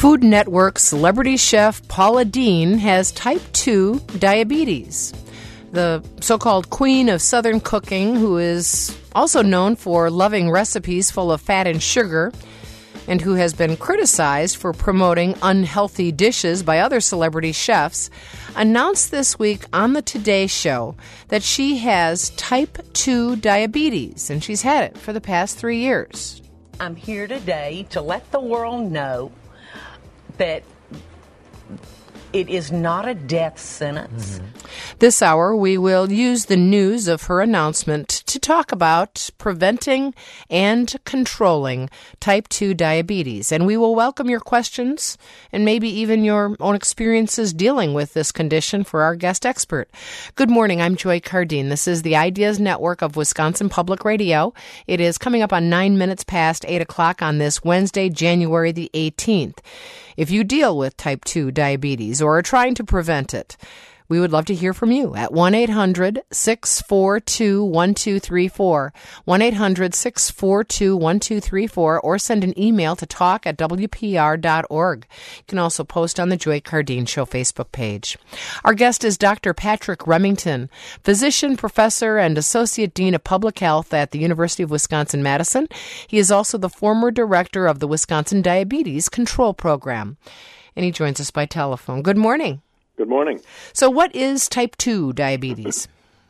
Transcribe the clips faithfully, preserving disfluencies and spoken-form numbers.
Food Network celebrity chef Paula Deen has type two diabetes. The so-called queen of Southern cooking, who is also known for loving recipes full of fat and sugar, and who has been criticized for promoting unhealthy dishes by other celebrity chefs, announced this week on the Today Show that she has type two diabetes, and she's had it for the past three years. I'm here today to let the world know that it is not a death sentence. Mm-hmm. This hour, we will use the news of her announcement to talk about preventing and controlling type two diabetes. And we will welcome your questions and maybe even your own experiences dealing with this condition for our guest expert. Good morning. I'm Joy Cardine. This is the Ideas Network of Wisconsin Public Radio. It is coming up on nine minutes past eight o'clock on this Wednesday, January the eighteenth. If you deal with type two diabetes or are trying to prevent it, we would love to hear from you at one eight hundred six four two one two three four, one eight hundred six four two one two three four, or send an email to talk at w p r dot org. You can also post on the Joy Cardine Show Facebook page. Our guest is Doctor Patrick Remington, physician, professor, and associate dean of public health at the University of Wisconsin-Madison. He is also the former director of the Wisconsin Diabetes Control Program, and he joins us by telephone. Good morning. Good morning. So what is type two diabetes?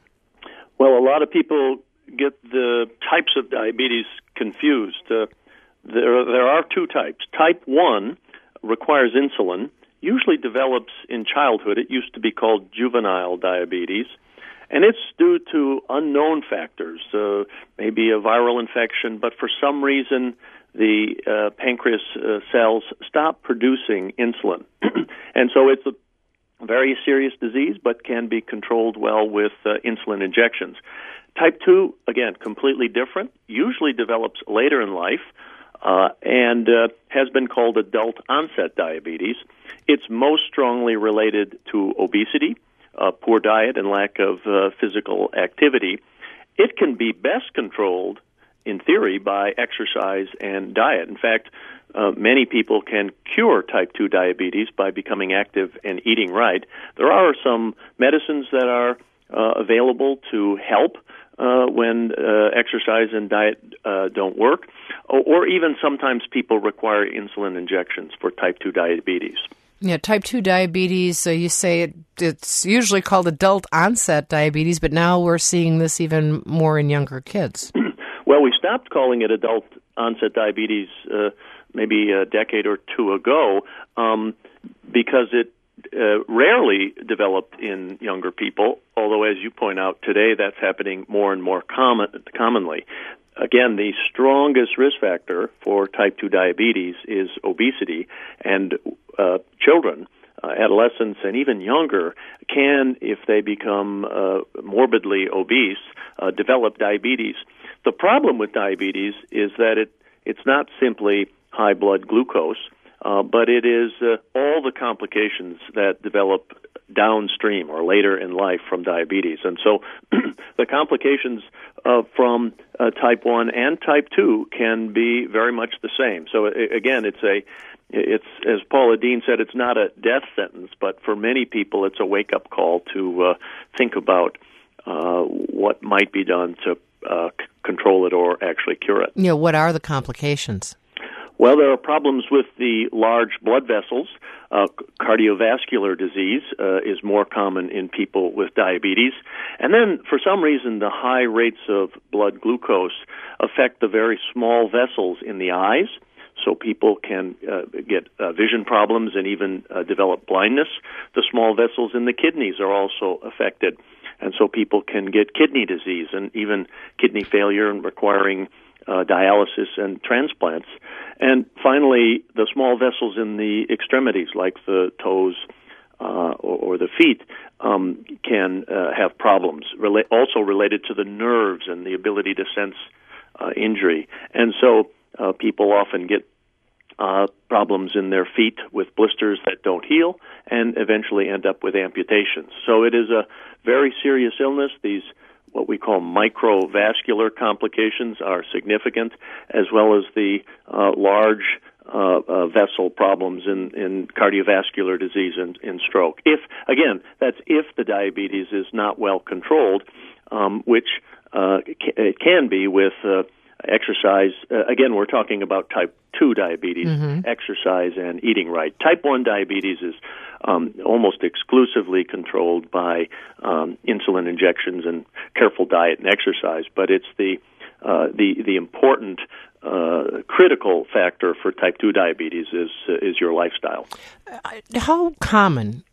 Well, a lot of people get the types of diabetes confused. Uh, there, there are two types. Type one requires insulin, usually develops in childhood. It used to be called juvenile diabetes, and it's due to unknown factors, uh, maybe a viral infection, but for some reason the uh, pancreas uh, cells stop producing insulin. And so it's a very serious disease, but can be controlled well with uh, insulin injections. Type two, again, completely different, usually develops later in life, uh, and uh, has been called adult-onset diabetes. It's most strongly related to obesity, uh, poor diet, and lack of uh, physical activity. It can be best controlled, in theory, by exercise and diet. In fact, Uh, many people can cure type two diabetes by becoming active and eating right. There are some medicines that are uh, available to help uh, when uh, exercise and diet uh, don't work, or, or even sometimes people require insulin injections for type two diabetes. Yeah, type two diabetes, uh, you say it, it's usually called adult-onset diabetes, but now we're seeing this even more in younger kids. Well, we stopped calling it adult-onset diabetes uh, maybe a decade or two ago, um, because it uh, rarely developed in younger people, although, as you point out today, that's happening more and more common, commonly. Again, the strongest risk factor for type two diabetes is obesity, and uh, children, uh, adolescents, and even younger can, if they become uh, morbidly obese, uh, develop diabetes. The problem with diabetes is that it it's not simply high blood glucose, uh, but it is uh, all the complications that develop downstream or later in life from diabetes. And so the complications uh, from uh, type one and type two can be very much the same. So uh, again, it's a it's as Paula Deen said, it's not a death sentence, but for many people it's a wake-up call to uh, think about uh, what might be done to uh, c- control it or actually cure it. You know, what are the complications? Well, there are problems with the large blood vessels. Uh, cardiovascular disease uh, is more common in people with diabetes. And then, for some reason, the high rates of blood glucose affect the very small vessels in the eyes, so people can uh, get uh, vision problems and even uh, develop blindness. The small vessels in the kidneys are also affected, and so people can get kidney disease and even kidney failure and requiring Uh, dialysis and transplants. And finally, the small vessels in the extremities, like the toes uh, or, or the feet, um, can uh, have problems, rela- also related to the nerves and the ability to sense uh, injury. And so uh, people often get uh, problems in their feet with blisters that don't heal and eventually end up with amputations. So it is a very serious illness. These what we call microvascular complications are significant, as well as the uh, large uh, uh, vessel problems in, in cardiovascular disease and in stroke. If, again, that's if the diabetes is not well controlled, um, which uh, it can be with uh, exercise. Uh, again, we're talking about type two diabetes, mm-hmm. exercise and eating right. Type one diabetes is um, almost exclusively controlled by um, insulin injections and careful diet and exercise, but it's the uh, the the important uh, critical factor for type two diabetes is uh, is your lifestyle. How common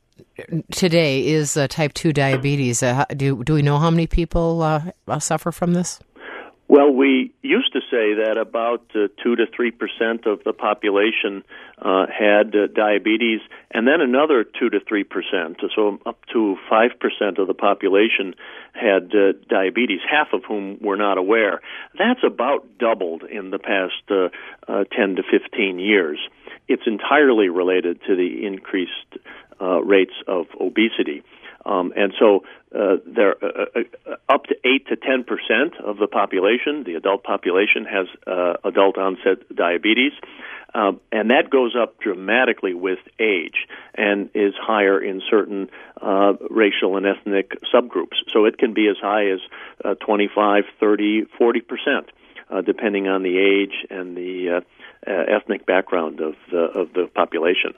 today is uh, type two diabetes? Uh, do do we know how many people uh, suffer from this? Well, we used to say that about uh, two to three percent of the population uh, had uh, diabetes, and then another two to three percent, so up to five percent of the population had uh, diabetes, half of whom were not aware. That's about doubled in the past uh, uh, ten to fifteen years. It's entirely related to the increased uh, rates of obesity. Um, and so uh, there, uh, uh, up to eight to ten percent of the population, the adult population, has uh, adult onset diabetes, uh, and that goes up dramatically with age and is higher in certain uh, racial and ethnic subgroups. So it can be as high as uh, twenty-five, thirty, forty percent, uh, depending on the age and the uh, Uh, ethnic background of the of the population.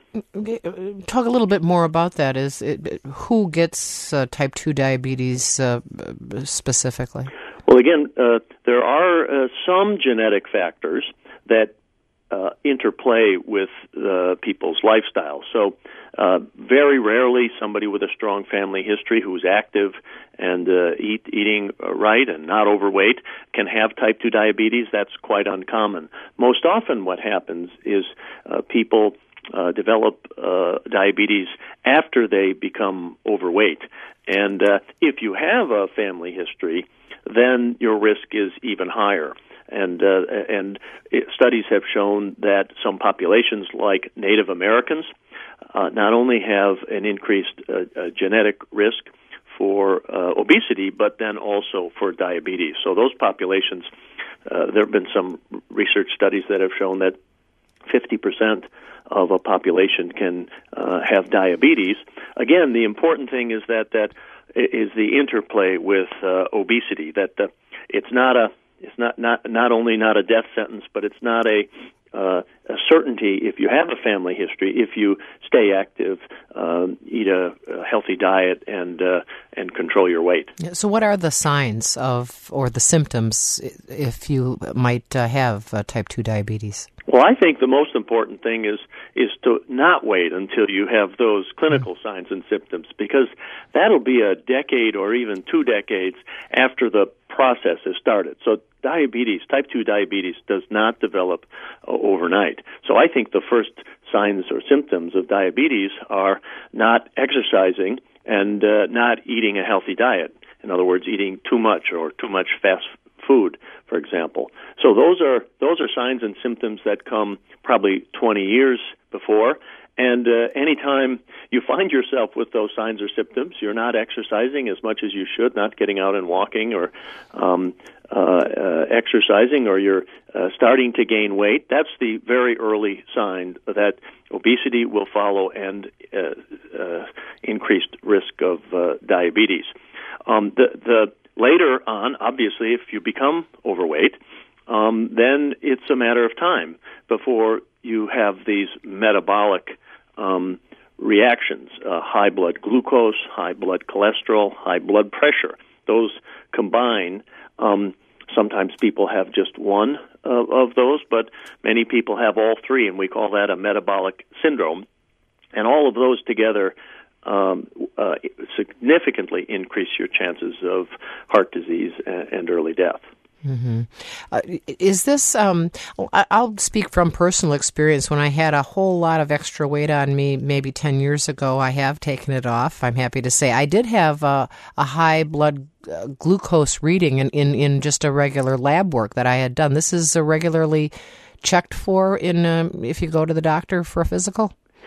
Talk a little bit more about that. Is it, who gets uh, type two diabetes uh, specifically? Well, again, uh, there are uh, some genetic factors that uh, interplay with uh, people's lifestyle. So, uh, very rarely, somebody with a strong family history who's active and uh, eat, eating right and not overweight can have type two diabetes. That's quite uncommon. Most often what happens is uh, people uh, develop uh, diabetes after they become overweight. And uh, if you have a family history, then your risk is even higher. And uh, and it, studies have shown that some populations, like Native Americans, uh, not only have an increased uh, uh, genetic risk for uh, obesity, but then also for diabetes. So those populations, uh, there have been some research studies that have shown that fifty percent of a population can uh, have diabetes. Again, the important thing is that that is the interplay with uh, obesity. That the, it's not a it's not, not not only not a death sentence, but it's not a Uh, a certainty if you have a family history, if you stay active, um, eat a, a healthy diet, and uh, and control your weight. So what are the signs of or the symptoms if you might uh, have uh, type two diabetes? Well, I think the most important thing is is to not wait until you have those clinical mm. signs and symptoms, because that'll be a decade or even two decades after the process has started. So diabetes, type two diabetes, does not develop uh, overnight. So I think the first signs or symptoms of diabetes are not exercising and uh, not eating a healthy diet. In other words, eating too much or too much fast food, for example. So those are those are signs and symptoms that come probably twenty years before. And uh, anytime you find yourself with those signs or symptoms, you're not exercising as much as you should, not getting out and walking or um, uh, uh, exercising, or you're uh, starting to gain weight, that's the very early sign that obesity will follow and uh, uh, increased risk of uh, diabetes. Um, the, the later on, obviously, if you become overweight, um, then it's a matter of time before you have these metabolic um, reactions, uh, high blood glucose, high blood cholesterol, high blood pressure. Those combine. Um, sometimes people have just one of, of those, but many people have all three, and we call that a metabolic syndrome. And all of those together um, uh, significantly increase your chances of heart disease and, and early death. Mm-hmm. Uh, is this, um, I'll speak from personal experience. When I had a whole lot of extra weight on me maybe ten years ago, I have taken it off. I'm happy to say I did have a, a high blood uh, glucose reading in, in, in just a regular lab work that I had done. This is uh, regularly checked for in uh, if you go to the doctor for a physical?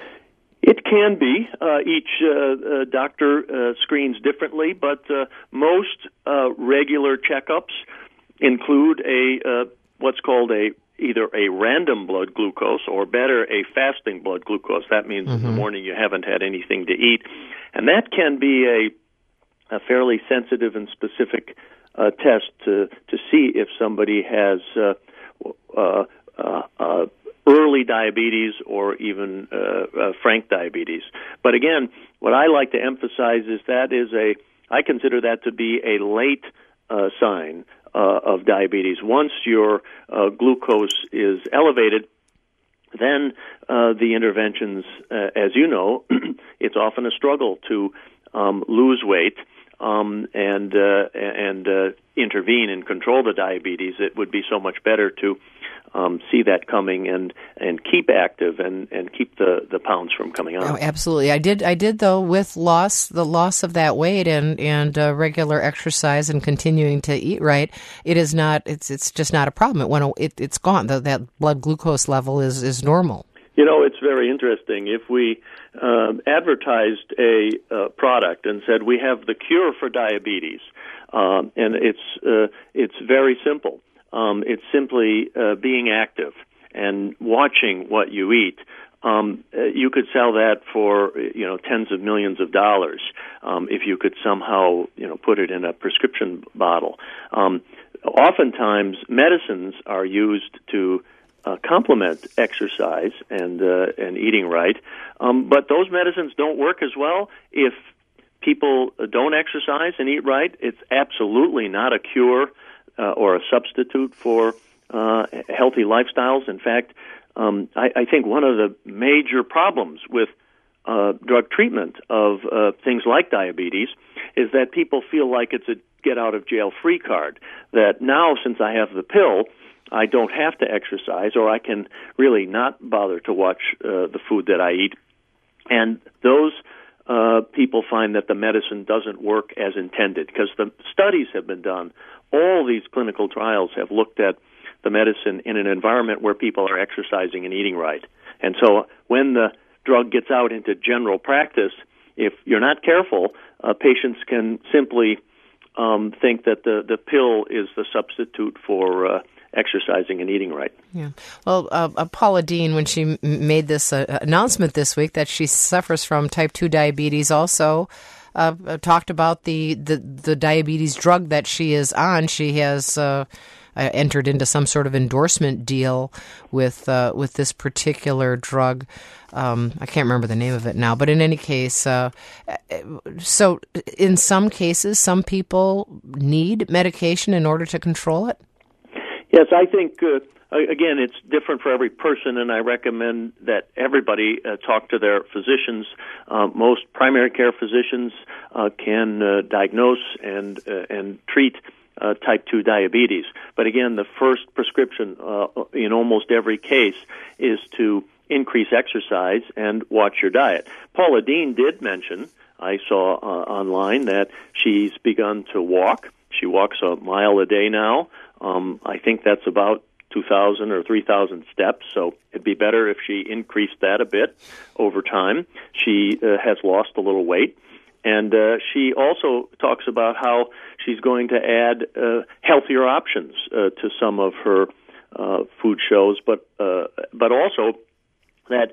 It can be. Uh, each uh, uh, doctor uh, screens differently, but uh, most uh, regular checkups include a uh, what's called a either a random blood glucose or better, a fasting blood glucose. That means mm-hmm. in the morning you haven't had anything to eat. And that can be a, a fairly sensitive and specific uh, test to, to see if somebody has uh, uh, uh, uh, early diabetes or even uh, uh, frank diabetes. But again, what I like to emphasize is that is a, I consider that to be a late uh, sign uh, of diabetes. Once your uh, glucose is elevated, then uh, the interventions, uh, as you know, it's often a struggle to um, lose weight um, and uh, and uh, intervene and control the diabetes. It would be so much better to Um, see that coming and, and keep active and, and keep the, the pounds from coming on. Oh, absolutely. I did I did though with loss the loss of that weight and and uh, regular exercise and continuing to eat right. It is not it's it's just not a problem. It went it it's gone. The, that blood glucose level is, is normal. You know, it's very interesting. If we uh, advertised a uh, product and said we have the cure for diabetes, um, and it's uh, it's very simple. Um, it's simply uh, being active and watching what you eat. Um, uh, you could sell that for you know tens of millions of dollars um, if you could somehow you know put it in a prescription bottle. Um, oftentimes, medicines are used to uh, complement exercise and uh, and eating right, um, but those medicines don't work as well if people don't exercise and eat right. It's absolutely not a cure Uh, or a substitute for uh, healthy lifestyles. In fact, um, I, I think one of the major problems with uh, drug treatment of uh, things like diabetes is that people feel like it's a get-out-of-jail-free card, that now since I have the pill, I don't have to exercise or I can really not bother to watch uh, the food that I eat. And those uh, people find that the medicine doesn't work as intended because the studies have been done. All these clinical trials have looked at the medicine in an environment where people are exercising and eating right. And so when the drug gets out into general practice, if you're not careful, uh, patients can simply um, think that the, the pill is the substitute for uh, exercising and eating right. Yeah. Well, uh, uh, Paula Deen, when she m- made this uh, announcement this week that she suffers from type two diabetes also, Uh, talked about the, the, the diabetes drug that she is on. She has uh, uh, entered into some sort of endorsement deal with uh, with this particular drug. Um, I can't remember the name of it now, but in any case, uh, so in some cases, some people need medication in order to control it? Yes, I think... Uh Again, it's different for every person, and I recommend that everybody uh, talk to their physicians. Uh, most primary care physicians uh, can uh, diagnose and uh, and treat uh, type two diabetes. But again, the first prescription uh, in almost every case is to increase exercise and watch your diet. Paula Deen did mention, I saw uh, online, that she's begun to walk. She walks a mile a day now. Um, I think that's about two thousand or three thousand steps, so it'd be better if she increased that a bit over time. She uh, has lost a little weight, and uh, she also talks about how she's going to add uh, healthier options uh, to some of her uh, food shows, but uh, but also that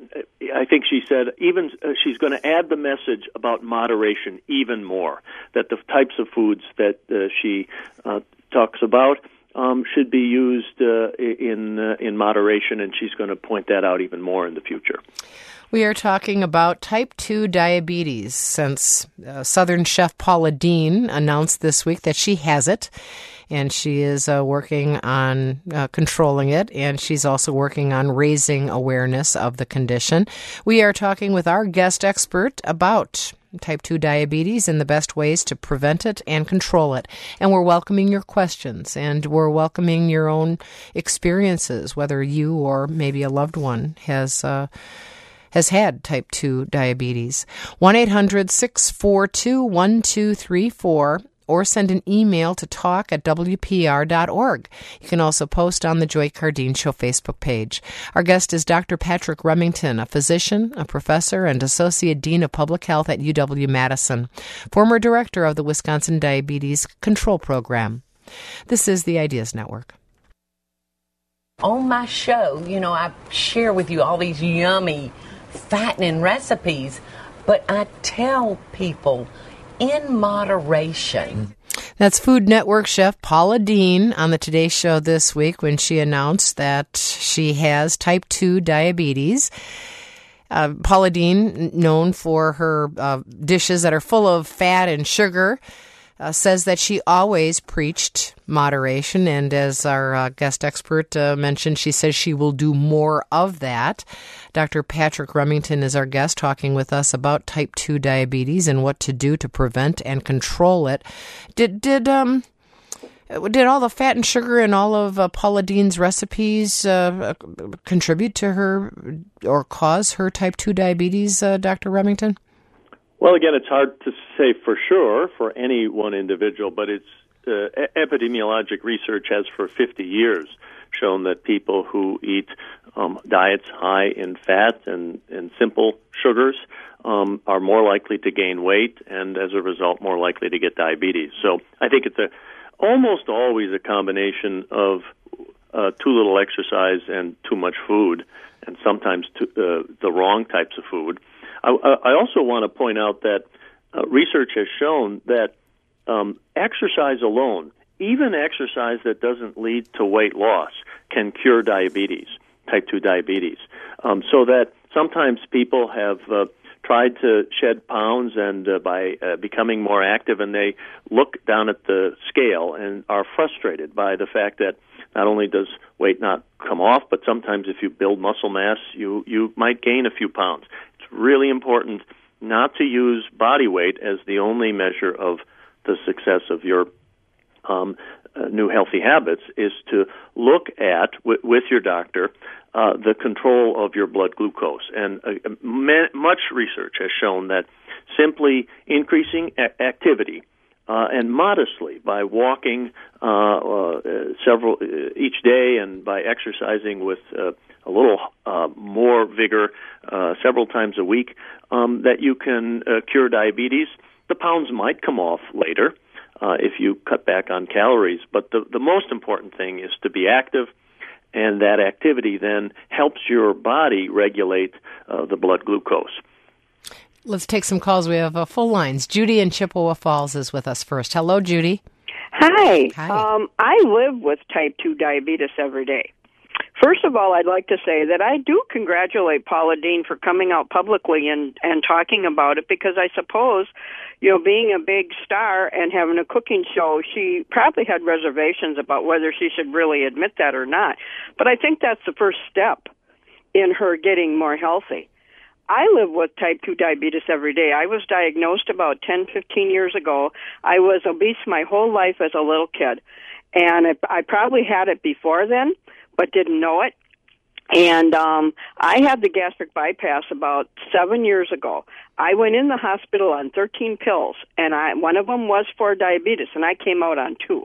I think she said even uh, she's going to add the message about moderation even more, that the types of foods that uh, she uh, talks about Um, should be used uh, in uh, in moderation, and she's going to point that out even more in the future. We are talking about type two diabetes since uh, Southern chef Paula Deen announced this week that she has it, and she is uh, working on uh, controlling it, and she's also working on raising awareness of the condition. We are talking with our guest expert about type two diabetes and the best ways to prevent it and control it. And we're welcoming your questions, and we're welcoming your own experiences, whether you or maybe a loved one has uh, has had type two diabetes. one eight hundred six four two one two three four or send an email to talk at w p r dot org. You can also post on the Joy Cardeen Show Facebook page. Our guest is Doctor Patrick Remington, a physician, a professor, and Associate Dean of Public Health at U W-Madison, former director of the Wisconsin Diabetes Control Program. This is the Ideas Network. On my show, you know, I share with you all these yummy, fattening recipes, but I tell people in moderation. That's Food Network chef Paula Deen on the Today Show this week when she announced that she has type two diabetes. Uh, Paula Deen, known for her uh, dishes that are full of fat and sugar, uh, says that she always preached moderation. And as our uh, guest expert uh, mentioned, she says she will do more of that. Doctor Patrick Remington is our guest, talking with us about type two diabetes and what to do to prevent and control it. Did did um did all the fat and sugar in all of uh, Paula Deen's recipes uh, contribute to her or cause her type two diabetes, uh, Doctor Remington? Well, again, it's hard to say for sure for any one individual, but it's uh, epidemiologic research has for fifty years shown that people who eat um, diets high in fat and, and simple sugars um, are more likely to gain weight and, as a result, more likely to get diabetes. So I think it's a almost always a combination of uh, too little exercise and too much food, and sometimes too, uh, the wrong types of food. I, I also want to point out that uh, research has shown that um, exercise alone, even exercise that doesn't lead to weight loss, can cure diabetes, type two diabetes. Um, so that sometimes people have uh, tried to shed pounds and uh, by uh, becoming more active, and they look down at the scale and are frustrated by the fact that not only does weight not come off, but sometimes if you build muscle mass, you, you might gain a few pounds. It's really important not to use body weight as the only measure of the success of your um, uh, new healthy habits, is to look at, w- with your doctor, uh, the control of your blood glucose. And uh, ma- much research has shown that simply increasing a- activity uh, and modestly by walking uh, uh, several uh, each day and by exercising with uh, a little uh, more vigor uh, several times a week, um, that you can uh, cure diabetes. The pounds might come off later uh, if you cut back on calories, but the, the most important thing is to be active, and that activity then helps your body regulate uh, the blood glucose. Let's take some calls. We have uh, full lines. Judy in Chippewa Falls is with us first. Hello, Judy. Hi. Hi. Um, I live with type two diabetes every day. First of all, I'd like to say that I do congratulate Paula Deen for coming out publicly and, and talking about it, because I suppose, you know, being a big star and having a cooking show, she probably had reservations about whether she should really admit that or not. But I think that's the first step in her getting more healthy. I live with type two diabetes every day. I was diagnosed about ten, fifteen years ago. I was obese my whole life as a little kid, and I, I probably had it before then, but didn't know it. And um, I had the gastric bypass about seven years ago. I went in the hospital on thirteen pills, and I one of them was for diabetes, and I came out on two.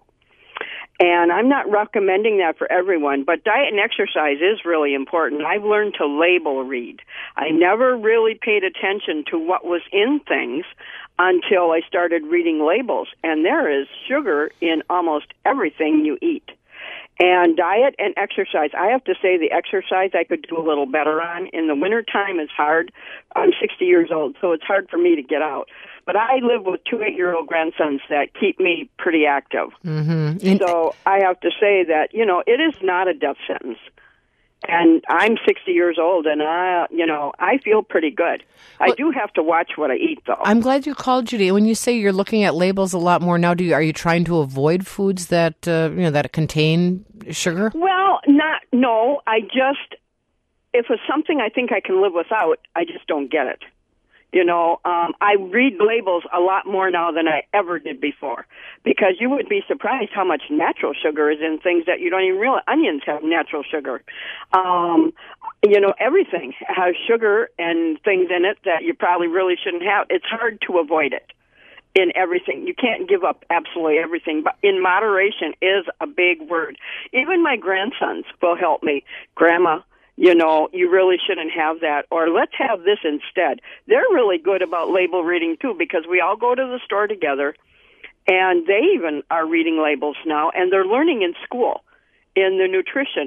And I'm not recommending that for everyone, but diet and exercise is really important. I've learned to label read. I never really paid attention to what was in things until I started reading labels, and there is sugar in almost everything you eat. And diet and exercise, I have to say the exercise I could do a little better on. In the wintertime, it's hard. I'm sixty years old, so it's hard for me to get out. But I live with two eight-year-old grandsons that keep me pretty active. Mm-hmm. So I have to say that, you know, it is not a death sentence. And I'm sixty years old, and I, you know, I feel pretty good. I well, do have to watch what I eat, though. I'm glad you called, Judy. When you say you're looking at labels a lot more now, do you, are you trying to avoid foods that uh, you know that contain sugar? Well, not no. I just, if it's something I think I can live without, I just don't get it. You know, um, I read labels a lot more now than I ever did before, because you would be surprised how much natural sugar is in things that you don't even realize. Onions have natural sugar. Um, you know, everything has sugar and things in it that you probably really shouldn't have. It's hard to avoid it in everything. You can't give up absolutely everything, but in moderation is a big word. Even my grandsons will help me. Grandma, you know, you really shouldn't have that, or let's have this instead. They're really good about label reading, too, because we all go to the store together, and they even are reading labels now, and they're learning in school, in the nutrition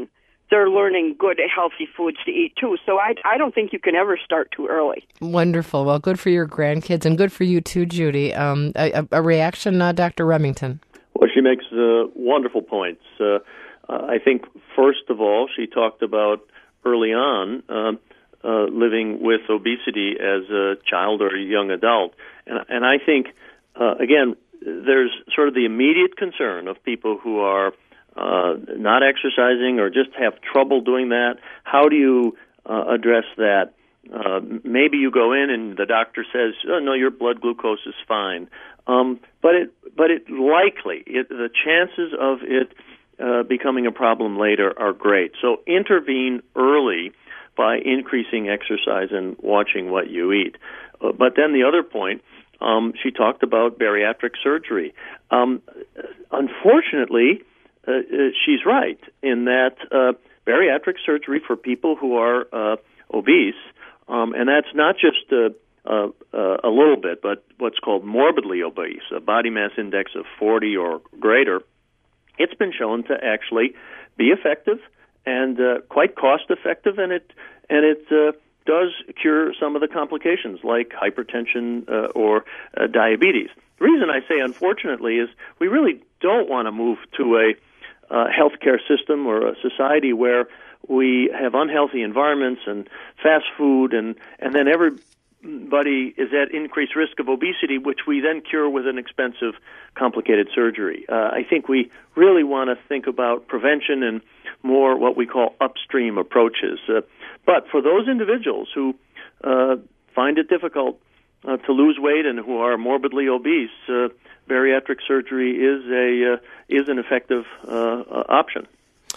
they're learning good, healthy foods to eat too. So I, I don't think you can ever start too early. Wonderful. Well, good for your grandkids and good for you too, Judy. Um, a, a reaction, uh, Doctor Remington? Well, she makes uh, wonderful points. Uh, I think, first of all, she talked about early on uh, uh, living with obesity as a child or a young adult. And, and I think, uh, again, there's sort of the immediate concern of people who are uh, not exercising or just have trouble doing that. How do you uh, address that? Uh, maybe you go in and the doctor says, oh, no, your blood glucose is fine. Um, but it, but it likely, it, the chances of it uh, becoming a problem later are great. So intervene early by increasing exercise and watching what you eat. Uh, but then the other point, um, she talked about bariatric surgery. Um, unfortunately, uh, uh, she's right in that uh, bariatric surgery for people who are uh, obese, um, and that's not just uh, uh, uh, a little bit, but what's called morbidly obese, a body mass index of forty or greater, it's been shown to actually be effective and uh, quite cost-effective, and it and it uh, does cure some of the complications like hypertension uh, or uh, diabetes. The reason I say unfortunately is we really don't want to move to a uh, healthcare system or a society where we have unhealthy environments and fast food, and, and then everybody is at increased risk of obesity, which we then cure with an expensive, complicated surgery. Uh, I think we really want to think about prevention and more what we call upstream approaches. Uh, but for those individuals who uh, find it difficult uh, to lose weight and who are morbidly obese, uh, bariatric surgery is a uh, is an effective uh, uh, option.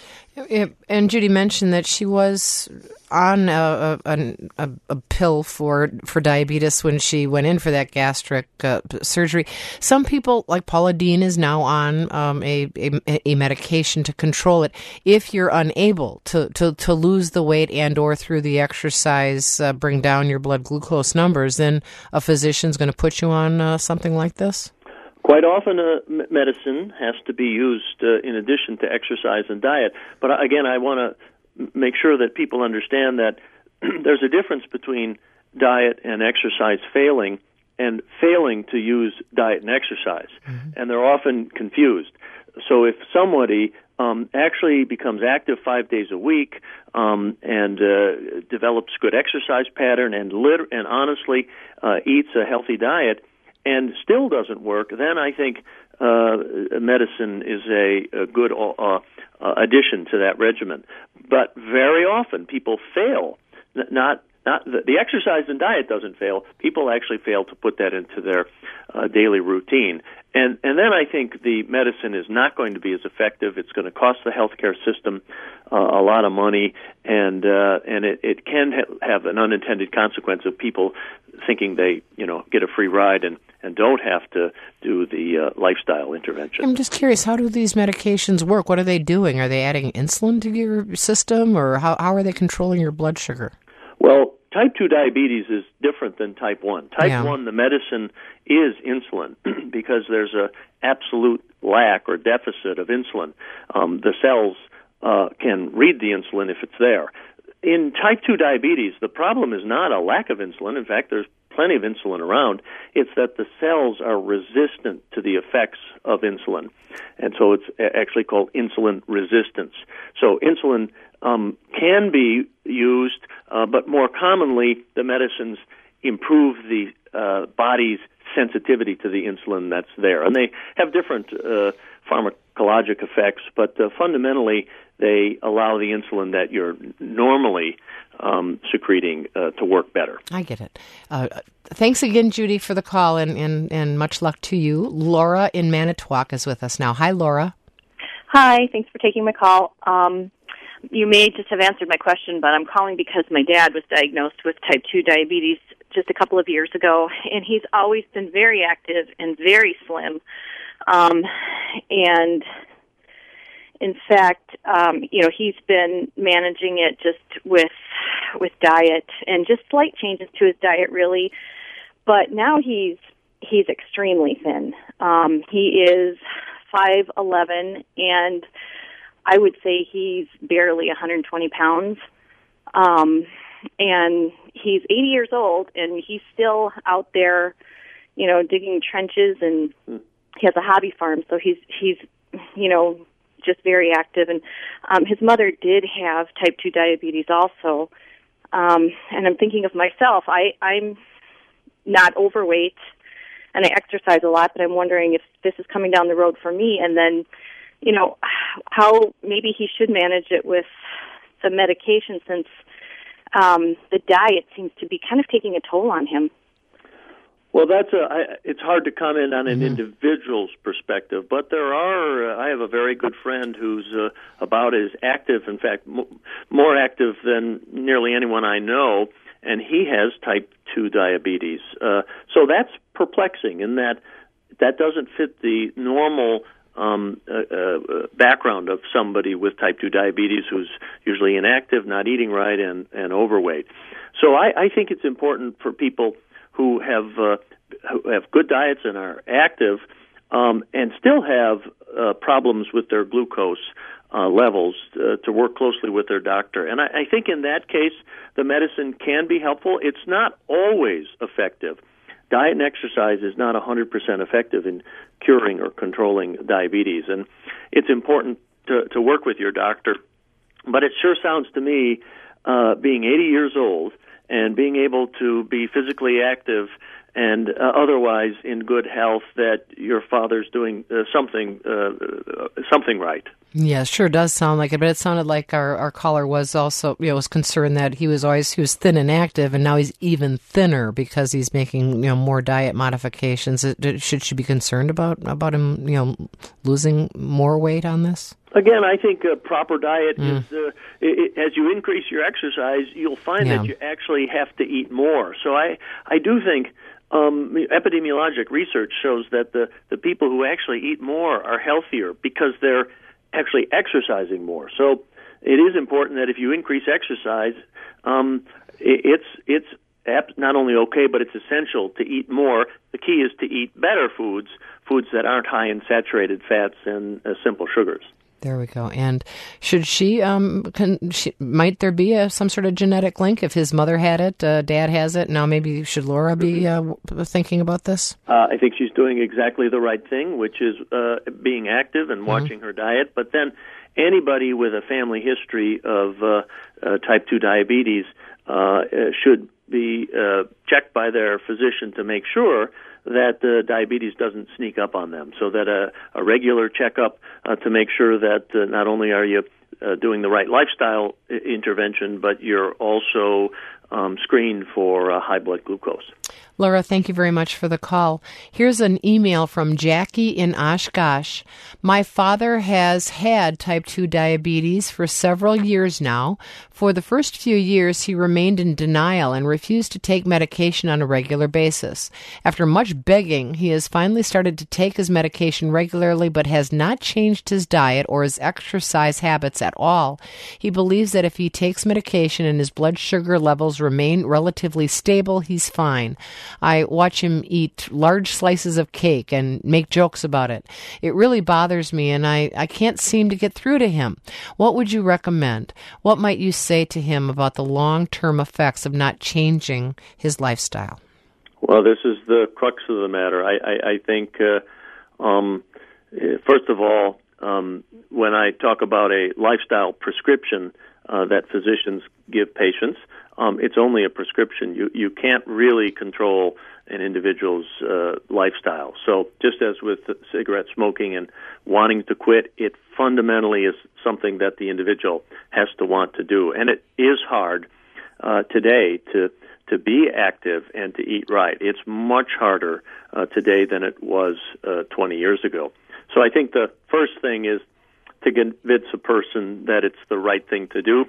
And Judy mentioned that she was on a, a, a, a pill for for diabetes when she went in for that gastric uh, surgery. Some people, like Paula Deen, is now on um, a, a a medication to control it. If you're unable to, to, to lose the weight and or through the exercise uh, bring down your blood glucose numbers, then a physician's going to put you on uh, something like this? Quite often, uh, medicine has to be used uh, in addition to exercise and diet. But uh, again, I want to make sure that people understand that there's a difference between diet and exercise failing and failing to use diet and exercise. Mm-hmm. And they're often confused. So if somebody um, actually becomes active five days a week um, and uh, develops good exercise pattern and, lit- and honestly uh, eats a healthy diet, and still doesn't work, then I think uh, medicine is a, a good uh, uh, addition to that regimen. But very often people fail. Not not the, the exercise and diet doesn't fail. People actually fail to put that into their uh, daily routine. And and then I think the medicine is not going to be as effective. It's going to cost the healthcare system uh, a lot of money, and uh, and it, it can ha- have an unintended consequence of people thinking they you know get a free ride and, and don't have to do the uh, lifestyle intervention. I'm just curious, how do these medications work? What are they doing? Are they adding insulin to your system, or how how are they controlling your blood sugar? Well, type two diabetes is different than type one. Type yeah. one, the medicine is insulin because there's a absolute lack or deficit of insulin. Um, the cells uh, can read the insulin if it's there. In type two diabetes, the problem is not a lack of insulin. In fact, there's plenty of insulin around. It's that the cells are resistant to the effects of insulin. And so it's actually called insulin resistance. So insulin um, can be used, uh, but more commonly, the medicines improve the uh, body's sensitivity to the insulin that's there. And they have different uh, pharmacologic effects, but uh, fundamentally, they allow the insulin that you're normally um, secreting uh, to work better. I get it. Uh, thanks again, Judy, for the call, and, and, and much luck to you. Laura in Manitowoc is with us now. Hi, Laura. Hi. Thanks for taking my call. Um, you may just have answered my question, but I'm calling because my dad was diagnosed with type two diabetes just a couple of years ago, and he's always been very active and very slim. Um, and in fact, um, you know, he's been managing it just with with diet and just slight changes to his diet, really. But now he's he's extremely thin. Um, he is five eleven, and I would say he's barely one hundred twenty pounds. Um, and he's eighty years old, and he's still out there, you know, digging trenches, and he has a hobby farm, so he's, he's, you know, just very active. And um, his mother did have type two diabetes also. Um, and I'm thinking of myself. I, I'm not overweight, and I exercise a lot, but I'm wondering if this is coming down the road for me, and then, you know, how maybe he should manage it with some medication, since um, the diet seems to be kind of taking a toll on him. Well, that's a. I, it's hard to comment on an Mm-hmm. individual's perspective, but there are. Uh, I have a very good friend who's uh, about as active, in fact, m- more active than nearly anyone I know, and he has type two diabetes. Uh, so that's perplexing in that that doesn't fit the normal um, uh, uh, background of somebody with type two diabetes who's usually inactive, not eating right, and, and overweight. So I, I think it's important for people who have uh, who have good diets and are active um, and still have uh, problems with their glucose uh, levels uh, to work closely with their doctor. And I, I think in that case, the medicine can be helpful. It's not always effective. Diet and exercise is not one hundred percent effective in curing or controlling diabetes. And it's important to, to work with your doctor. But it sure sounds to me, uh, being eighty years old, and being able to be physically active and uh, otherwise in good health, that your father's doing uh, something uh, something right. Yeah, sure does sound like it, but it sounded like our, our caller was also, you know, was concerned that he was always, he was thin and active, and now he's even thinner because he's making, you know, more diet modifications. Should she be concerned about, about him, you know, losing more weight on this? Again, I think a proper diet Mm. is, uh, it, as you increase your exercise, you'll find Yeah. that you actually have to eat more. So I, I do think um, epidemiologic research shows that the, the people who actually eat more are healthier because they're actually exercising more. So it is important that if you increase exercise, um, it, it's it's not only okay, but it's essential to eat more. The key is to eat better foods, foods that aren't high in saturated fats and uh, simple sugars. There we go. And should she, um, can she, might there be a, some sort of genetic link? If his mother had it, uh, dad has it, now maybe should Laura be uh, thinking about this? Uh, I think she's doing exactly the right thing, which is uh, being active and watching mm-hmm. her diet. But then anybody with a family history of uh, uh, type two diabetes uh, should be uh, checked by their physician to make sure that uh, diabetes doesn't sneak up on them, so that a, a regular checkup uh, to make sure that uh, not only are you uh, doing the right lifestyle I- intervention, but you're also um, screened for uh, high blood glucose. Laura, thank you very much for the call. Here's an email from Jackie in Oshkosh. My father has had type two diabetes for several years now. For the first few years, he remained in denial and refused to take medication on a regular basis. After much begging, he has finally started to take his medication regularly, but has not changed his diet or his exercise habits at all. He believes that if he takes medication and his blood sugar levels remain relatively stable, he's fine. I watch him eat large slices of cake and make jokes about it. It really bothers me, and I, I can't seem to get through to him. What would you recommend? What might you say to him about the long-term effects of not changing his lifestyle? Well, this is the crux of the matter. I, I, I think, uh, um, first of all, um, when I talk about a lifestyle prescription uh, that physicians give patients, Um, it's only a prescription. You you can't really control an individual's uh, lifestyle. So just as with cigarette smoking and wanting to quit, it fundamentally is something that the individual has to want to do. And it is hard uh, today to to be active and to eat right. It's much harder uh, today than it was uh, twenty years ago. So I think the first thing is to convince a person that it's the right thing to do.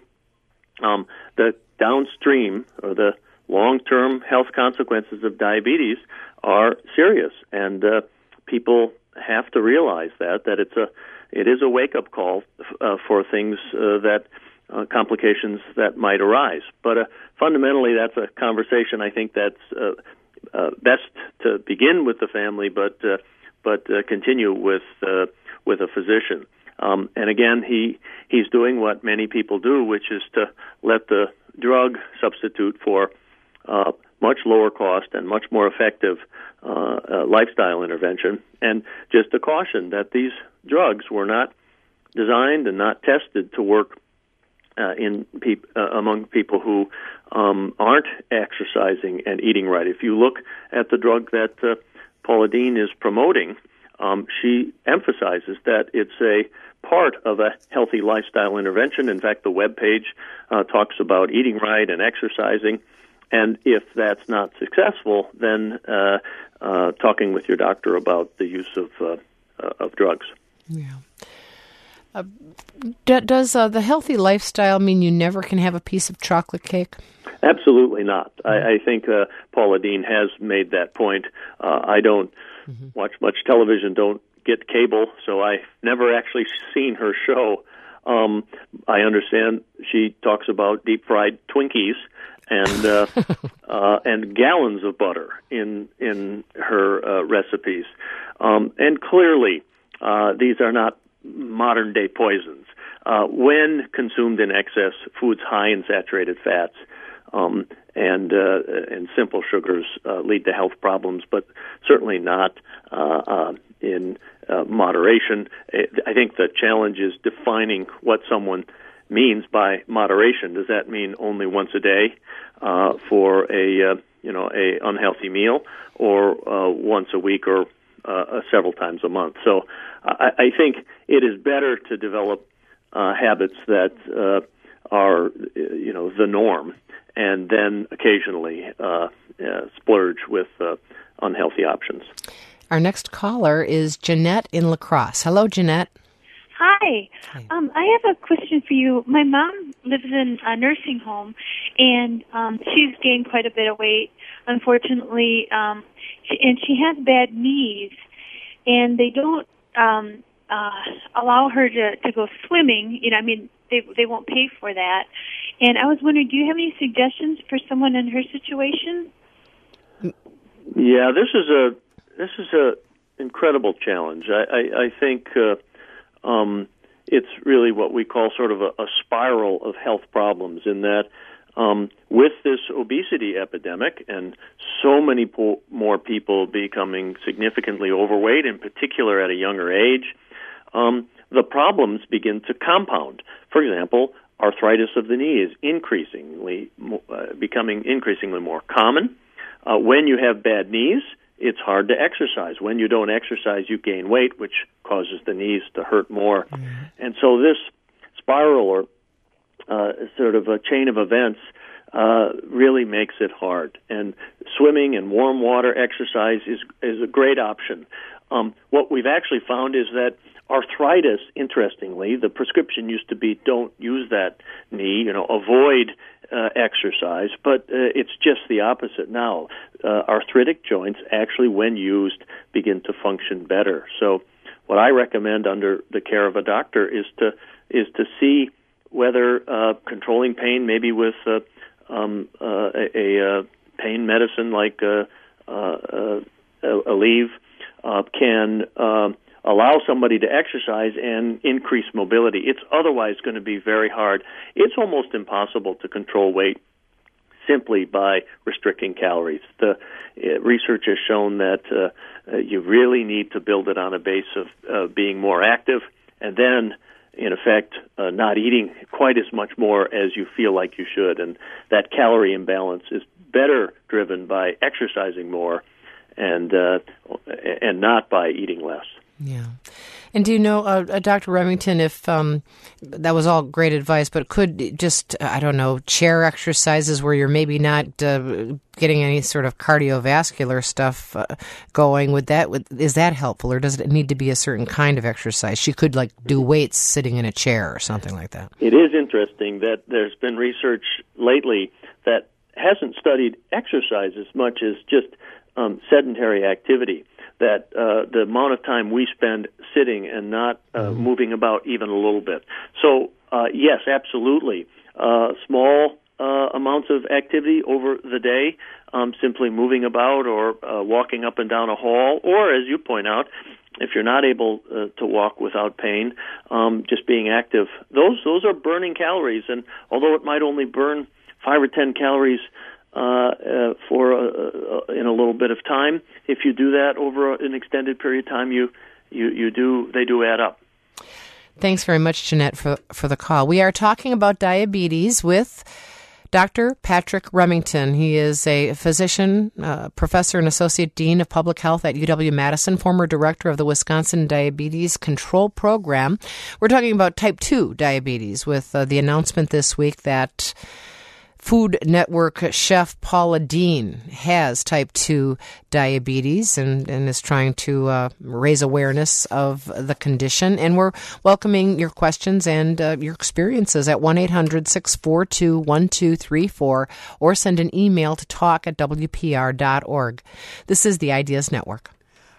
Um, the downstream or the long-term health consequences of diabetes are serious, and uh, people have to realize that that it's a it is a wake-up call uh, for things uh, that uh, complications that might arise. But uh, fundamentally, that's a conversation I think that's uh, uh, best to begin with the family, but uh, but uh, continue with uh, with a physician. Um, and again, he he's doing what many people do, which is to let the drug substitute for uh, much lower cost and much more effective uh, uh, lifestyle intervention. And just a caution that these drugs were not designed and not tested to work uh, in peop- uh, among people who um, aren't exercising and eating right. If you look at the drug that uh, Paula Deen is promoting, um, she emphasizes that it's a part of a healthy lifestyle intervention. In fact, the webpage uh, talks about eating right and exercising. And if that's not successful, then uh, uh, talking with your doctor about the use of uh, uh, of drugs. Yeah. Uh, d- does uh, the healthy lifestyle mean you never can have a piece of chocolate cake? Absolutely not. I, I think uh, Paula Deen has made that point. Uh, I don't mm-hmm. watch much television, don't get cable, so I've never actually seen her show. Um, I understand she talks about deep-fried Twinkies and uh, uh, and gallons of butter in in her uh, recipes. Um, and clearly, uh, these are not modern-day poisons. Uh, when consumed in excess, foods high in saturated fats um, and uh, and simple sugars uh, lead to health problems, but certainly not uh, uh, in uh, moderation. I think the challenge is defining what someone means by moderation. Does that mean only once a day uh, for a uh, you know a unhealthy meal, or uh, once a week, or uh, several times a month? So I, I think it is better to develop uh, habits that uh, are you know the norm, and then occasionally uh, uh, splurge with uh, unhealthy options. Our next caller is Jeanette in La Crosse. Hello, Jeanette. Hi. Um, I have a question for you. My mom lives in a nursing home, and um, she's gained quite a bit of weight, unfortunately, um, she, and she has bad knees, and they don't um, uh, allow her to, to go swimming. You know, I mean, they they won't pay for that. And I was wondering, do you have any suggestions for someone in her situation? Yeah, this is a this is a incredible challenge. I I, I think. Uh, Um, it's really what we call sort of a, a spiral of health problems, in that um, with this obesity epidemic and so many po- more people becoming significantly overweight, in particular at a younger age, um, the problems begin to compound. For example, arthritis of the knee is increasingly uh, becoming increasingly more common. Uh, when you have bad knees, it's hard to exercise. When you don't exercise, you gain weight, which causes the knees to hurt more. Mm-hmm. And so this spiral, or uh, sort of a chain of events, uh, really makes it hard. And swimming and warm water exercise is is a great option. Um, what we've actually found is that arthritis, interestingly, the prescription used to be don't use that knee, you know, avoid uh, exercise, but uh, it's just the opposite now. Uh, arthritic joints actually, when used, begin to function better. So what I recommend under the care of a doctor is to is to see whether uh, controlling pain, maybe with uh, um, uh, a, a pain medicine like uh, uh, uh, Aleve, uh, can uh, allow somebody to exercise and increase mobility. It's otherwise going to be very hard. It's almost impossible to control weight simply by restricting calories. The uh, research has shown that uh, uh, you really need to build it on a base of uh, being more active, and then, in effect, uh, not eating quite as much more as you feel like you should. And that calorie imbalance is better driven by exercising more and uh, and not by eating less. Yeah. And do you know, uh, uh, Doctor Remington, if um, that was all great advice, but could just, I don't know, chair exercises where you're maybe not uh, getting any sort of cardiovascular stuff uh, going, would that, would, is that helpful, or does it need to be a certain kind of exercise? She could, like, do weights sitting in a chair or something like that. It is interesting that there's been research lately that hasn't studied exercise as much as just um, sedentary activity. That uh, the amount of time we spend sitting and not uh, mm-hmm. moving about even a little bit. So, uh, yes, absolutely. Uh, small uh, amounts of activity over the day, um, simply moving about or uh, walking up and down a hall, or, as you point out, if you're not able uh, to walk without pain, um, just being active. Those those are burning calories, and although it might only burn five or ten calories uh, uh, for a, a, in a little bit of time, if you do that over an extended period of time, you you, you do they do add up. Thanks very much, Jeanette, for, for the call. We are talking about diabetes with Doctor Patrick Remington. He is a physician, uh, professor and associate dean of public health at U W-Madison, former director of the Wisconsin Diabetes Control Program. We're talking about type two diabetes with uh, the announcement this week that Food Network chef Paula Deen has type two diabetes and, and is trying to uh, raise awareness of the condition. And we're welcoming your questions and uh, your experiences at one eight hundred six four two one two three four or send an email to talk at w p r dot org. This is the Ideas Network.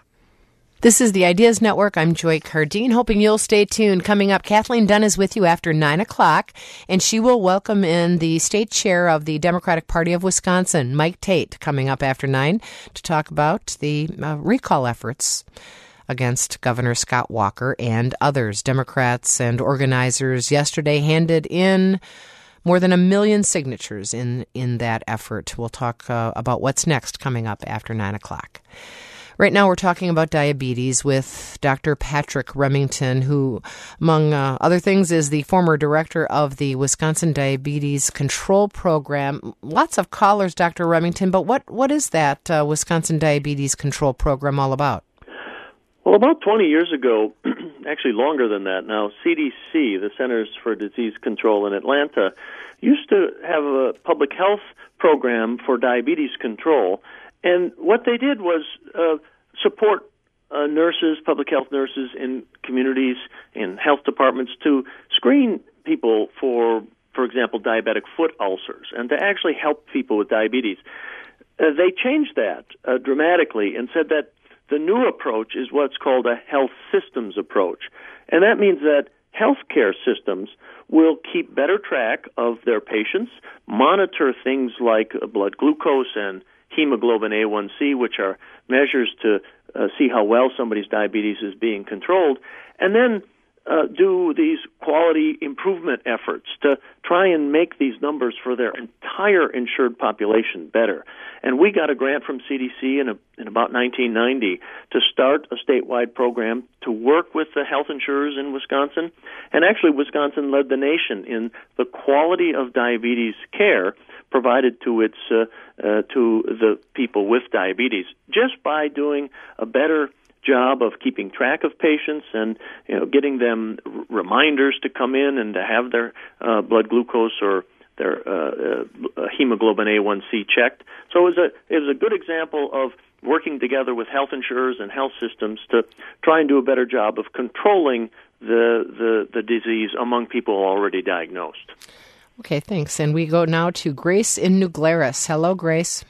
This is the Ideas Network. I'm Joy Cardine, hoping you'll stay tuned. Coming up, Kathleen Dunn is with you after nine o'clock, and she will welcome in the state chair of the Democratic Party of Wisconsin, Mike Tate, coming up after nine to talk about the uh, recall efforts against Governor Scott Walker and others. Democrats and organizers yesterday handed in more than a million signatures in, in that effort. We'll talk uh, about what's next coming up after nine o'clock. Right now we're talking about diabetes with Doctor Patrick Remington, who, among uh, other things, is the former director of the Wisconsin Diabetes Control Program. Lots of callers, Doctor Remington, but what, what is that uh, Wisconsin Diabetes Control Program all about? Well, about twenty years ago, actually longer than that now, C D C, the Centers for Disease Control in Atlanta, used to have a public health program for diabetes control. And what they did was uh, support uh, nurses, public health nurses in communities, in health departments to screen people for, for example, diabetic foot ulcers and to actually help people with diabetes. Uh, they changed that uh, dramatically and said that the new approach is what's called a health systems approach. And that means that healthcare systems will keep better track of their patients, monitor things like blood glucose and hemoglobin A one C, which are measures to uh, see how well somebody's diabetes is being controlled, and then uh, do these quality improvement efforts to try and make these numbers for their entire insured population better. And we got a grant from C D C in, a, in about nineteen ninety to start a statewide program to work with the health insurers in Wisconsin. And actually, Wisconsin led the nation in the quality of diabetes care provided to its uh, uh, to the people with diabetes, just by doing a better job of keeping track of patients and, you know, getting them r- reminders to come in and to have their uh, blood glucose or their uh, uh, hemoglobin A one C checked. So it was a it was a good example of working together with health insurers and health systems to try and do a better job of controlling the the, the disease among people already diagnosed. Okay, thanks. And we go now to Grace in New Glarus. Hello, Grace.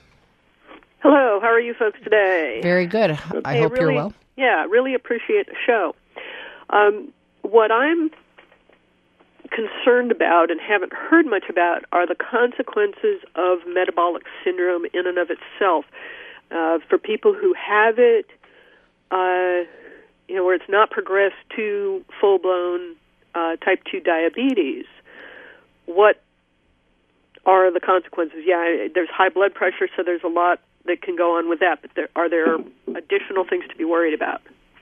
Hello. How are you folks today? Very good. I hey, hope really, you're well. Yeah, really appreciate the show. Um, what I'm concerned about and haven't heard much about are the consequences of metabolic syndrome in and of itself. Uh, for people who have it, uh, you know, where it's not progressed to full-blown uh, type two diabetes, what are the consequences? Yeah, there's high blood pressure, so there's a lot that can go on with that, but there, are there additional things to be worried about?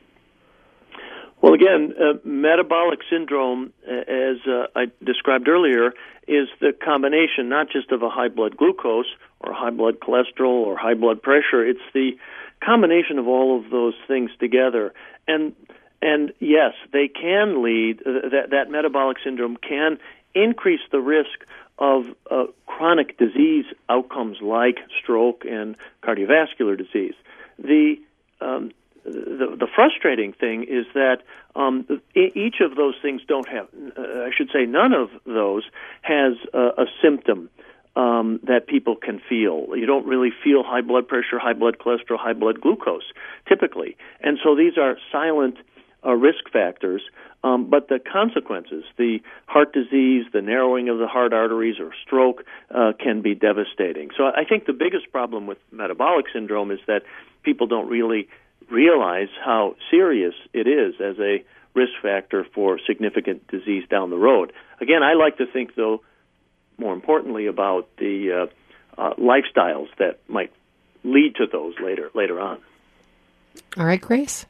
Well, again, uh, metabolic syndrome, uh, as uh, I described earlier, is the combination not just of a high blood glucose or high blood cholesterol or high blood pressure. It's the combination of all of those things together. And and yes, they can lead, uh, that, that metabolic syndrome can increase the risk of uh, chronic disease outcomes like stroke and cardiovascular disease. The um, The, the frustrating thing is that um, each of those things don't have, uh, I should say none of those has a, a symptom um, that people can feel. You don't really feel high blood pressure, high blood cholesterol, high blood glucose, typically. And so these are silent uh, risk factors. Um, but the consequences, the heart disease, the narrowing of the heart arteries or stroke, uh, can be devastating. So I think the biggest problem with metabolic syndrome is that people don't really realize how serious it is as a risk factor for significant disease down the road. Again, I like to think, though, more importantly, about the uh, uh, lifestyles that might lead to those later later on. All right, Grace.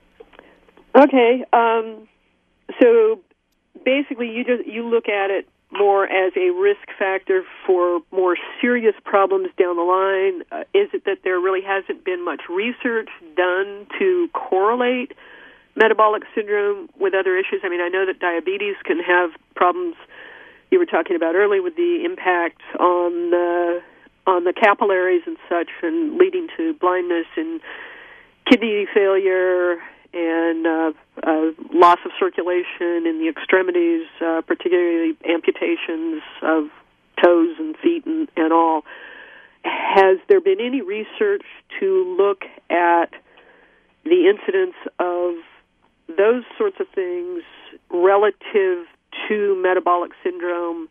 Okay, um, so basically, you just you look at it more as a risk factor for more serious problems down the line. Uh, is it that there really hasn't been much research done to correlate metabolic syndrome with other issues? I mean, I know that diabetes can have problems you were talking about earlier with the impact on the on the capillaries and such, and leading to blindness and kidney failure and uh, uh, loss of circulation in the extremities, uh, particularly amputations of toes and feet and, and all. Has there been any research to look at the incidence of those sorts of things relative to metabolic syndrome,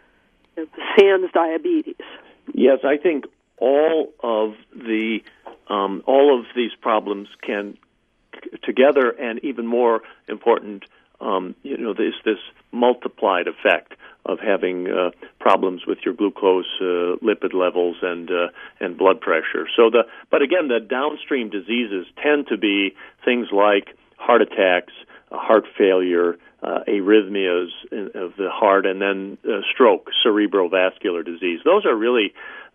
sans diabetes? Yes, I think all of the um, all of these problems can together, and even more important, um, you know, there's this multiplied effect of having uh, problems with your glucose, uh, lipid levels, and uh, and blood pressure. So the, but again, the downstream diseases tend to be things like heart attacks, uh, heart failure, uh, arrhythmias of the heart, and then uh, stroke, cerebrovascular disease. Those are really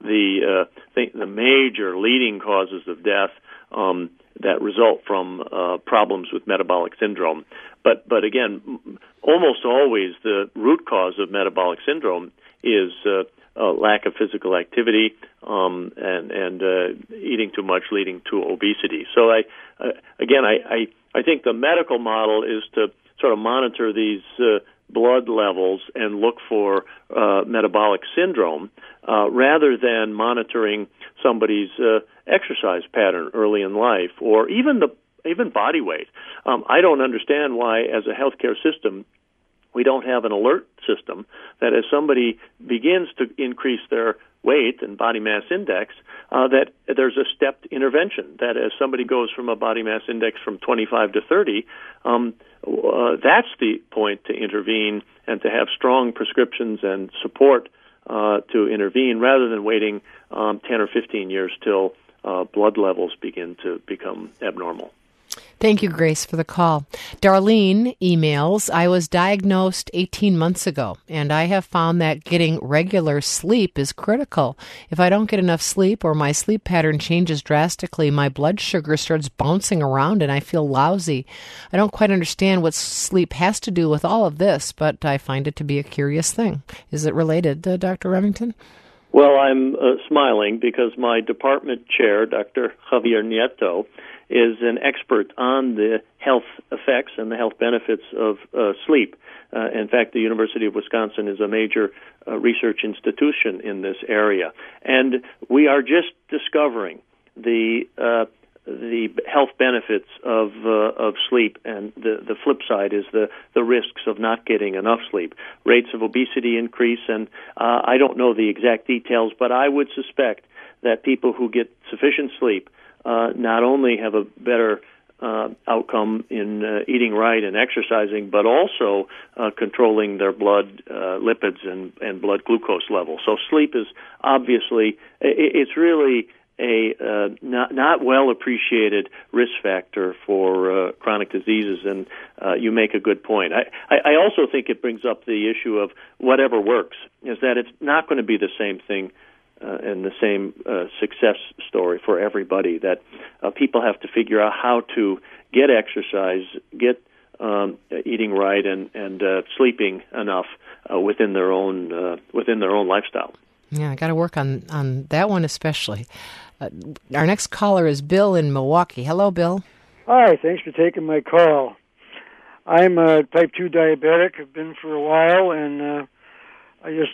the uh, th- the major leading causes of death um, that result from uh, problems with metabolic syndrome. But but again, m- almost always the root cause of metabolic syndrome is uh, a lack of physical activity um, and and uh, eating too much, leading to obesity. So I uh, again I, I I think the medical model is to sort of monitor these uh, blood levels and look for uh, metabolic syndrome uh, rather than monitoring somebody's uh, exercise pattern early in life, or even the even body weight. Um, I don't understand why, as a healthcare system, we don't have an alert system that as somebody begins to increase their weight and body mass index, uh, that there's a stepped intervention, that as somebody goes from a body mass index from twenty-five to thirty, um, uh, that's the point to intervene and to have strong prescriptions and support uh, to intervene rather than waiting um, ten or fifteen years till uh, blood levels begin to become abnormal. Thank you, Grace, for the call. Darlene emails, I was diagnosed eighteen months ago, and I have found that getting regular sleep is critical. If I don't get enough sleep or my sleep pattern changes drastically, my blood sugar starts bouncing around and I feel lousy. I don't quite understand what sleep has to do with all of this, but I find it to be a curious thing. Is it related, uh, Doctor Remington? Well, I'm uh, smiling because my department chair, Doctor Javier Nieto, is an expert on the health effects and the health benefits of uh, sleep. Uh, in fact, the University of Wisconsin is a major uh, research institution in this area. And we are just discovering the uh, the health benefits of uh, of sleep, and the, the flip side is the, the risks of not getting enough sleep. Rates of obesity increase, and uh, I don't know the exact details, but I would suspect that people who get sufficient sleep Uh, not only have a better uh, outcome in uh, eating right and exercising, but also uh, controlling their blood uh, lipids and, and blood glucose levels. So sleep is obviously, it, it's really a uh, not, not well appreciated risk factor for uh, chronic diseases, and uh, you make a good point. I, I also think it brings up the issue of whatever works, is that it's not going to be the same thing Uh, and the same uh, success story for everybody, that uh, people have to figure out how to get exercise, get um, eating right, and, and uh, sleeping enough uh, within their own uh, within their own lifestyle. Yeah, I got to work on, on that one especially. Uh, our next caller is Bill in Milwaukee. Hello, Bill. Hi, thanks for taking my call. I'm a type two diabetic. I've been for a while, and uh, I just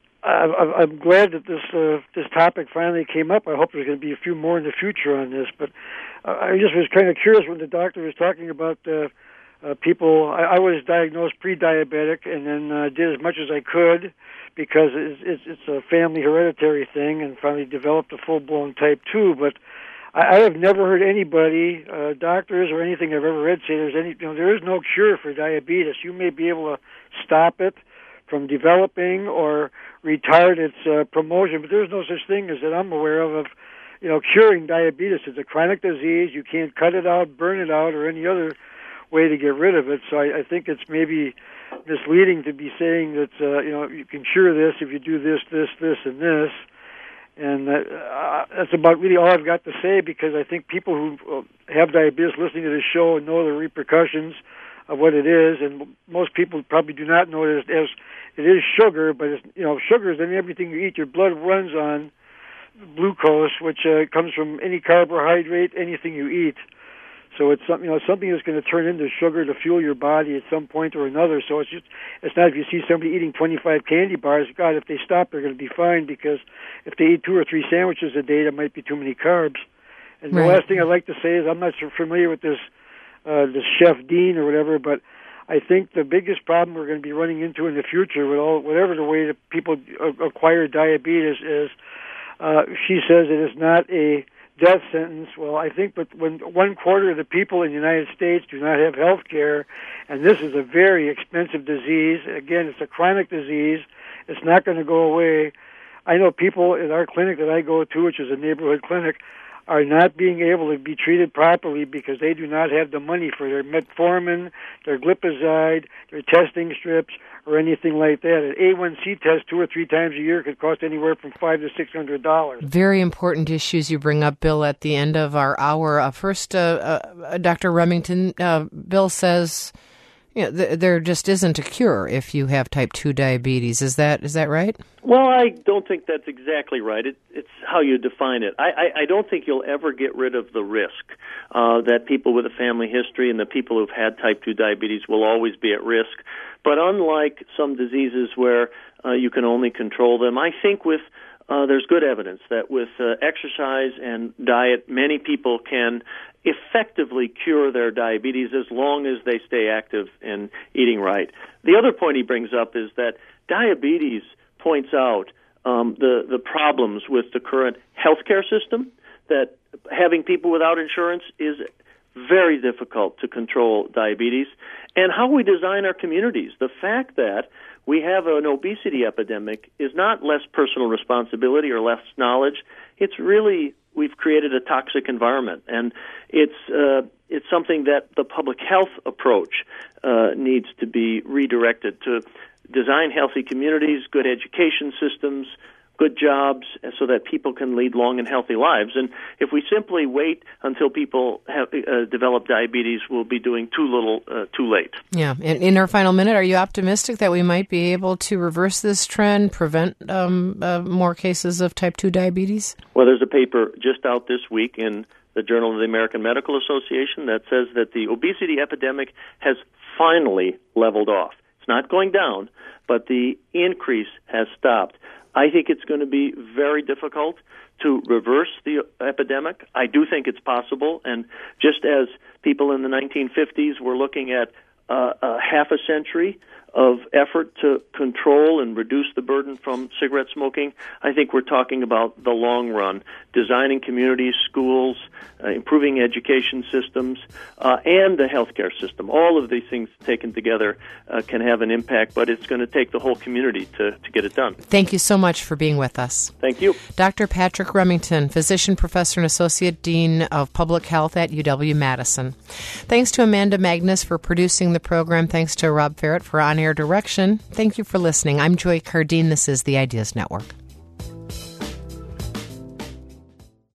I'm glad that this uh, this topic finally came up. I hope there's going to be a few more in the future on this. But I just was kind of curious when the doctor was talking about uh, uh, people, I, I was diagnosed pre-diabetic and then uh, did as much as I could because it's, it's, it's a family hereditary thing, and finally developed a full-blown type two. But I, I have never heard anybody, uh, doctors or anything I've ever read, say there's any, you know, there is no cure for diabetes. You may be able to stop it from developing or retard its uh, promotion, but there's no such thing as that I'm aware of of you know curing diabetes. It's a chronic disease. You can't cut it out, burn it out, or any other way to get rid of it. So I, I think it's maybe misleading to be saying that uh, you know you can cure this if you do this, this, this, and this. And that, uh, that's about really all I've got to say, because I think people who have diabetes listening to this show know the repercussions of what it is, and most people probably do not know it as, as it is sugar, but it's, you know, sugar is in everything you eat. Your blood runs on glucose, which uh, comes from any carbohydrate, anything you eat. So it's something, you know, something that's going to turn into sugar to fuel your body at some point or another. So it's just, it's not if you see somebody eating twenty-five candy bars, God, if they stop, they're going to be fine, because if they eat two or three sandwiches a day, that might be too many carbs. And right. The last thing I'd like to say is I'm not so familiar with this, uh, this Chef Dean or whatever, but I think the biggest problem we're going to be running into in the future with all, whatever the way that people acquire diabetes is, uh, she says it is not a death sentence. Well, I think but when one quarter of the people in the United States do not have health care, and this is a very expensive disease. Again, it's a chronic disease. It's not going to go away. I know people at our clinic that I go to, which is a neighborhood clinic, are not being able to be treated properly because they do not have the money for their metformin, their glipizide, their testing strips, or anything like that. An A one C test two or three times a year could cost anywhere from five to six hundred dollars. Very important issues you bring up, Bill, at the end of our hour. Uh, first, uh, uh, Doctor Remington, uh, Bill says, you know, th- there just isn't a cure if you have type two diabetes. Is that is that right? Well, I don't think that's exactly right. It, it's how you define it. I, I, I don't think you'll ever get rid of the risk uh, that people with a family history and the people who've had type two diabetes will always be at risk. But unlike some diseases where uh, you can only control them, I think with uh, there's good evidence that with uh, exercise and diet, many people can effectively cure their diabetes as long as they stay active in eating right. The other point he brings up is that diabetes points out um, the, the problems with the current healthcare system, that having people without insurance is very difficult to control diabetes, and how we design our communities. The fact that we have an obesity epidemic is not less personal responsibility or less knowledge. It's really, we've created a toxic environment, and it's uh, it's something that the public health approach uh, needs to be redirected to design healthy communities, good education systems, good jobs, so that people can lead long and healthy lives. And if we simply wait until people have uh, develop diabetes, we'll be doing too little, uh, too late. Yeah. In, in our final minute, are you optimistic that we might be able to reverse this trend, prevent um, uh, more cases of type two diabetes? Well, there's a paper just out this week in the Journal of the American Medical Association that says that the obesity epidemic has finally leveled off. It's not going down, but the increase has stopped. I think it's going to be very difficult to reverse the epidemic. I do think it's possible, and just as people in the nineteen fifties were looking at uh, a half a century of effort to control and reduce the burden from cigarette smoking, I think we're talking about the long run, designing communities, schools, uh, improving education systems, uh, and the healthcare system. All of these things taken together uh, can have an impact, but it's going to take the whole community to, to get it done. Thank you so much for being with us. Thank you. Doctor Patrick Remington, Physician, Professor, and Associate Dean of Public Health at U W-Madison. Thanks to Amanda Magnus for producing the program. Thanks to Rob Ferret for on-air direction. Thank you for listening. I'm Joy Cardine. This is the Ideas Network.